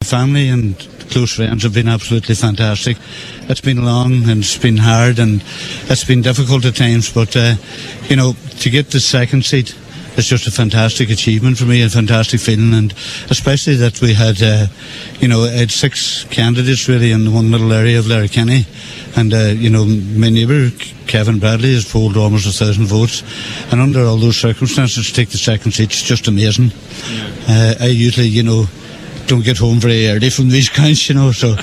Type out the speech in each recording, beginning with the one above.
family and close friends have been absolutely fantastic. It's been long and it's been hard and it's been difficult at times, but you know, to get the second seat, it's just a fantastic achievement for me, a fantastic feeling, and especially that we had, you know, had 6 candidates really in the one little area of Letterkenny, and you know, my neighbour Kevin Bradley has polled almost 1,000 votes, and under all those circumstances to take the second seat is just amazing. I usually, you know, don't get home very early from these counts, you know, so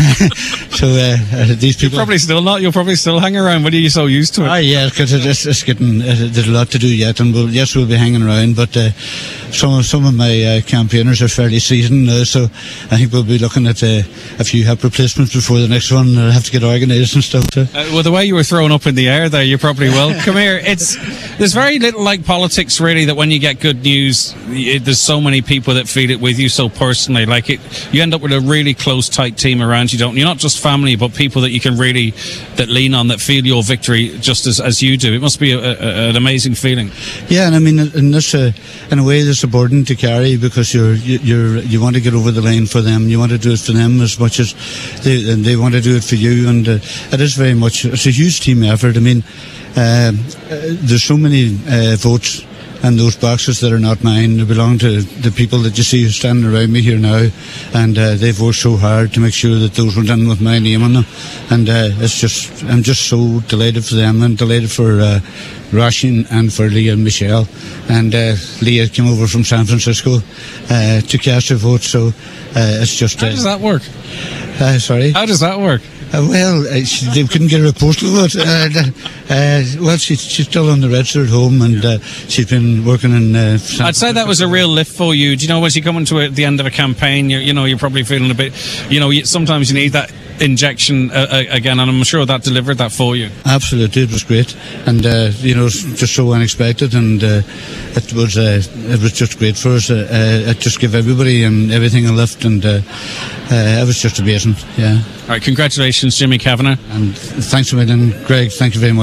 these people... You're probably still not, you'll probably still hang around, but you're so used to it. Yeah, because it's getting, there's a lot to do yet, and we'll be hanging around, but some of my campaigners are fairly seasoned now, so I think we'll be looking at a few hip replacements before the next one. I'll have to get organised and stuff too. Well, the way you were thrown up in the air there, you probably will. Come here, there's very little like politics really, that when you get good news, there's so many people that feel it with you so personally. Like you end up with a really close, tight team around you. You're not just family, but people that you can really that lean on, that feel your victory just as you do. It must be an amazing feeling. Yeah, and I mean, in a way, there's a burden to carry because you want to get over the line for them. You want to do it for them as much as they want to do it for you, and it is very much. It's a huge team effort. I mean, there's so many votes and those boxes that are not mine. They belong to the people that you see standing around me here now, and they've worked so hard to make sure that those went in with my name on them, and I'm just so delighted for them, and delighted for Roisin and for Leah and Michelle, and Leah came over from San Francisco to cast her vote, so it's just... How does that work? Sorry? How does that work? They couldn't get her a postal vote. Well, she's still on the register at home, and she's been working in... I'd say that was a real lift for you. Do you know, when you come into the end of a campaign, you're probably feeling a bit... sometimes you need that injection again, and I'm sure that delivered that for you. Absolutely, it was great, and just so unexpected, and it was just great for us. It just gave everybody and everything a lift, and it was just amazing. Yeah. All right, congratulations, Jimmy Kavanagh. And thanks a million, Greg. Thank you very much.